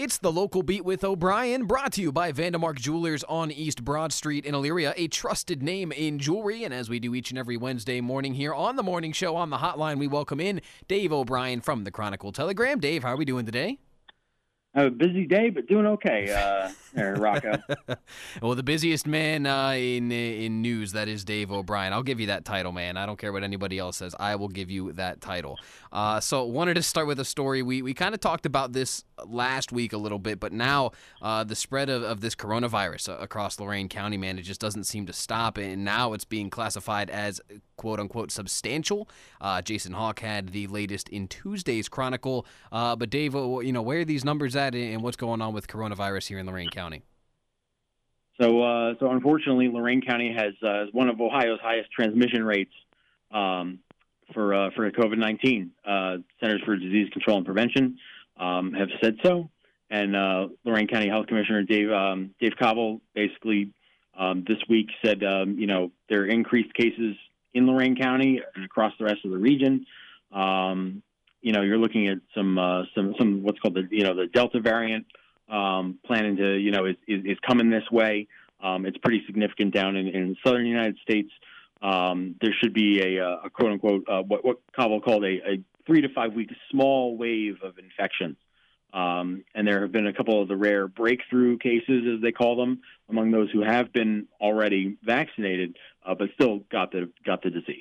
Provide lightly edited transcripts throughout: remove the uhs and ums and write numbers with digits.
It's the Local Beat with O'Brien, brought to you by Vandemark Jewelers on East Broad Street in Elyria, a trusted name in jewelry. And as we do each and every Wednesday morning here on the morning show on the hotline, we welcome in Dave O'Brien from the Chronicle Telegram. Dave, how are we doing today? A busy day, but doing okay, there, Rocco. Well, the busiest man in news, that is Dave O'Brien. I'll give you that title, man. I don't care what anybody else says. I will give you that title. So wanted to start with a story. We kind of talked about this last week a little bit, but now the spread of this coronavirus across Lorain County, man, it just doesn't seem to stop. And now it's being classified as quote-unquote substantial. Jason Hawk had the latest in Tuesday's Chronicle. But Dave, where are these numbers at and what's going on with coronavirus here in Lorain County? So unfortunately, Lorain County has one of Ohio's highest transmission rates for COVID-19. Centers for Disease Control and Prevention have said so, and Lorain County Health Commissioner Dave Cobble basically this week said there are increased cases in Lorain County and across the rest of the region. You're looking at some what's called the Delta variant planning to is coming this way. It's pretty significant down in the southern United States. There should be a quote unquote what Cobble called a 3 to 5 week small wave of infections. And there have been a couple of the rare breakthrough cases, as they call them, among those who have been already vaccinated, but still got the disease.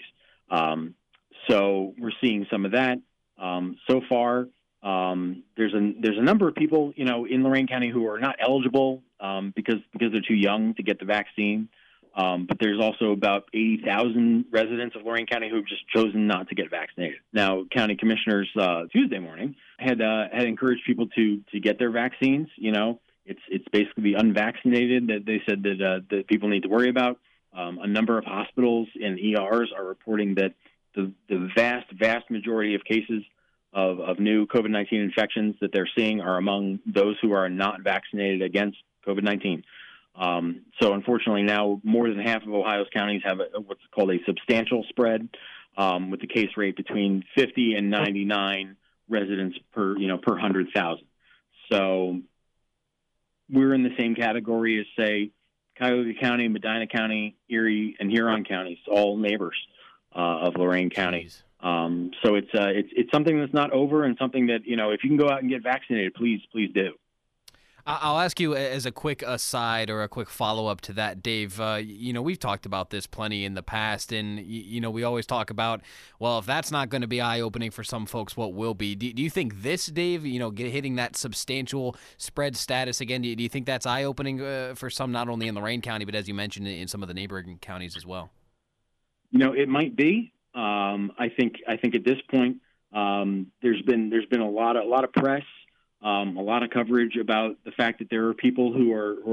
So we're seeing some of that. So far, there's a number of people, in Lorain County who are not eligible because they're too young to get the vaccine. But there's also about 80,000 residents of Lorain County who have just chosen not to get vaccinated. Now, county commissioners Tuesday morning had encouraged people to get their vaccines. It's basically the unvaccinated that they said that people need to worry about. A number of hospitals and ERs are reporting that the vast majority of cases of new COVID-19 infections that they're seeing are among those who are not vaccinated against COVID-19. So unfortunately now more than half of Ohio's counties have what's called a substantial spread, with the case rate between 50 and 99 residents per 100,000. So we're in the same category as, say, Cuyahoga County, Medina County, Erie, and Huron counties, all neighbors of Lorain County. So it's something that's not over, and something that, if you can go out and get vaccinated, please do. I'll ask you as a quick aside or a quick follow-up to that, Dave. We've talked about this plenty in the past, and, we always talk about, well, if that's not going to be eye-opening for some folks, what will be? Do you think this, Dave, hitting that substantial spread status again, do you think that's eye-opening for some, not only in Lorain County, but as you mentioned, in some of the neighboring counties as well? It might be. I think at this point, there's been a lot of press. A lot of coverage about the fact that there are people who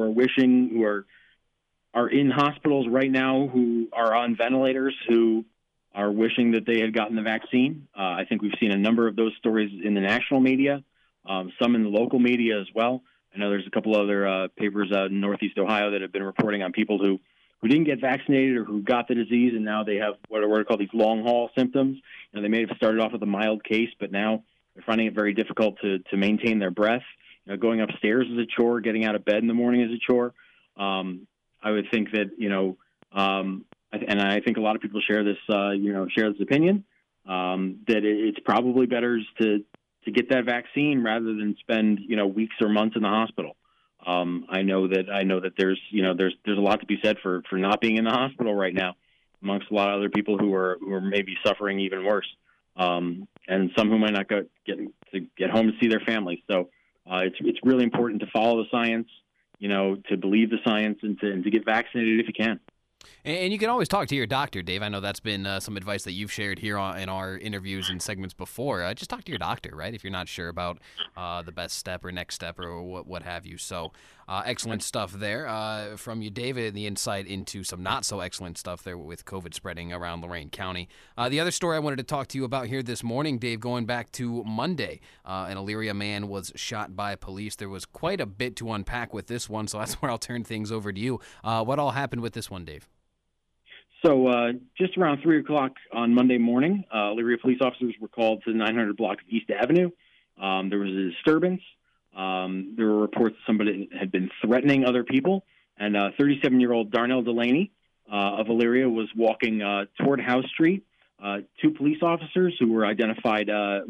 are in hospitals right now, who are on ventilators, who are wishing that they had gotten the vaccine. I think we've seen a number of those stories in the national media, some in the local media as well. I know there's a couple other papers out in Northeast Ohio that have been reporting on people who didn't get vaccinated or who got the disease, and now they have what are called these long-haul symptoms. They may have started off with a mild case, but now they're finding it very difficult to maintain their breath. Going upstairs is a chore. Getting out of bed in the morning is a chore. I would think that, and I think a lot of people share this opinion, that it's probably better to get that vaccine rather than spend, weeks or months in the hospital. I know that there's a lot to be said for not being in the hospital right now, amongst a lot of other people who are maybe suffering even worse. And some who might not get home to see their families. So it's really important to follow the science, to believe the science, and to get vaccinated if you can. And you can always talk to your doctor, Dave. I know that's been some advice that you've shared here in our interviews and segments before. Just talk to your doctor, right, if you're not sure about the best step or next step or what have you. So excellent stuff there from you, David, the insight into some not-so-excellent stuff there with COVID spreading around Lorain County. The other story I wanted to talk to you about here this morning, Dave, going back to Monday, an Elyria man was shot by police. There was quite a bit to unpack with this one, so that's where I'll turn things over to you. What all happened with this one, Dave? So just around 3 o'clock on Monday morning, Elyria police officers were called to the 900 block of East Avenue. There was a disturbance. There were reports somebody had been threatening other people, and 37-year-old Darnell Delaney of Elyria was walking toward House Street. Two police officers who were identified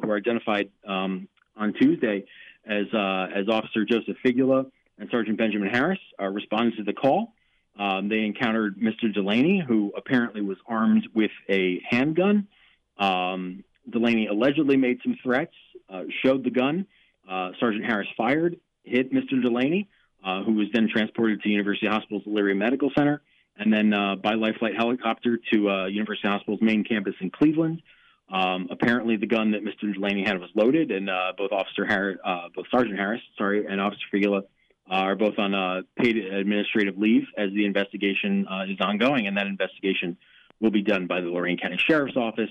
on Tuesday as Officer Joseph Figula and Sergeant Benjamin Harris responded to the call. They encountered Mr. Delaney, who apparently was armed with a handgun. Delaney allegedly made some threats, showed the gun. Sergeant Harris fired, hit Mr. Delaney, who was then transported to University Hospital's Elyria Medical Center, and then by life flight helicopter to University Hospital's main campus in Cleveland. Apparently, the gun that Mr. Delaney had was loaded, and both Sergeant Harris, and Officer Figula are both on paid administrative leave as the investigation is ongoing, and that investigation will be done by the Lorain County Sheriff's Office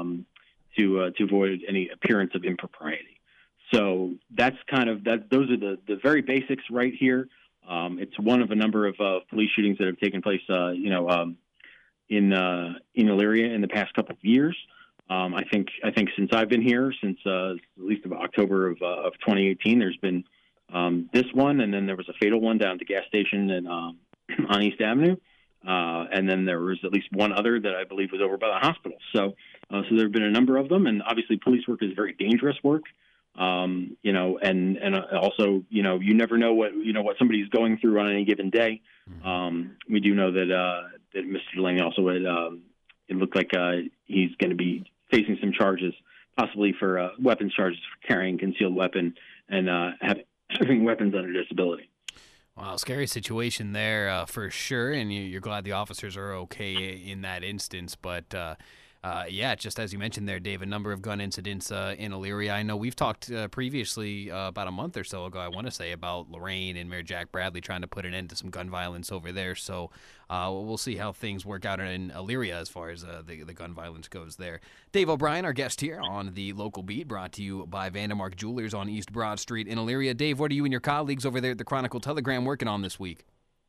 to avoid any appearance of impropriety. So that's kind of that. Those are the very basics right here. It's one of a number of police shootings that have taken place, in Elyria in the past couple of years. I think since I've been here, since at least of October of 2018, there's been this one, and then there was a fatal one down at the gas station and on East Avenue, and then there was at least one other that I believe was over by the hospital. So there have been a number of them, and obviously police work is very dangerous work. And also, you never know what somebody's going through on any given day. We do know that Mr. Delaney also had, it looked like he's going to be facing some charges, possibly for weapons charges for carrying concealed weapon and having weapons under disability. Wow, scary situation there for sure, and you're glad the officers are okay in that instance, but just as you mentioned there, Dave, a number of gun incidents in Elyria. I know we've talked previously about a month or so ago, I want to say, about Lorain and Mayor Jack Bradley trying to put an end to some gun violence over there. So we'll see how things work out in Elyria as far as the gun violence goes there. Dave O'Brien, our guest here on the Local Beat, brought to you by Vandermark Jewelers on East Broad Street in Elyria. Dave, what are you and your colleagues over there at the Chronicle Telegram working on this week?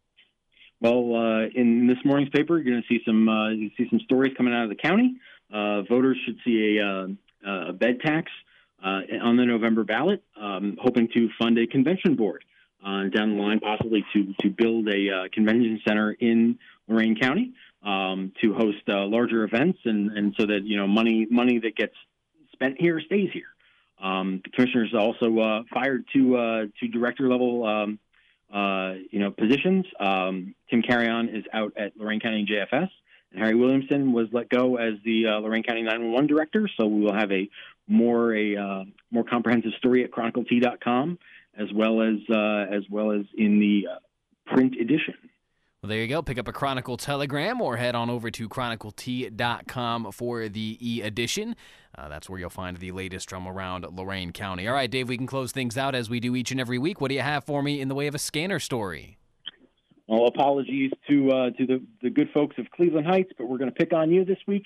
Well, in this morning's paper, you're going to see some stories coming out of the county. Voters should see a bed tax on the November ballot, hoping to fund a convention board down the line, possibly to build a convention center in Lorain County to host larger events, and so that money that gets spent here stays here. The commissioners also fired two director level positions. Tim Carrion is out at Lorain County JFS. And Harry Williamson was let go as the Lorain County 911 director, so we will have a more comprehensive story at chroniclet.com as well as in the print edition. Well, there you go. Pick up a Chronicle Telegram or head on over to chroniclet.com for the e-edition. That's where you'll find the latest from around Lorain County. All right, Dave, we can close things out as we do each and every week. What do you have for me in the way of a scanner story? Well, apologies to the good folks of Cleveland Heights, but we're going to pick on you this week.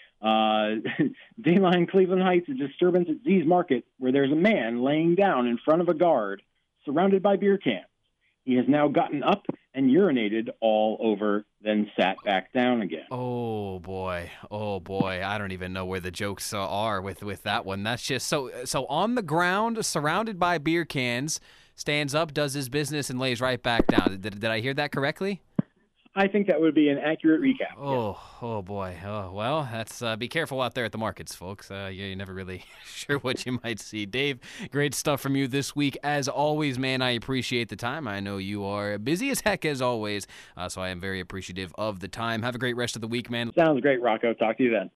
Dayline Cleveland Heights, a disturbance at Z's Market, where there's a man laying down in front of a guard surrounded by beer cans. He has now gotten up and urinated all over, then sat back down again. Oh boy! I don't even know where the jokes are with that one. That's just so on the ground, surrounded by beer cans. Stands up, does his business, and lays right back down. Did I hear that correctly? I think that would be an accurate recap. Oh boy. Oh, well, that's be careful out there at the markets, folks. You're never really sure what you might see. Dave, great stuff from you this week. As always, man, I appreciate the time. I know you are busy as heck as always, so I am very appreciative of the time. Have a great rest of the week, man. Sounds great, Rocco. Talk to you then.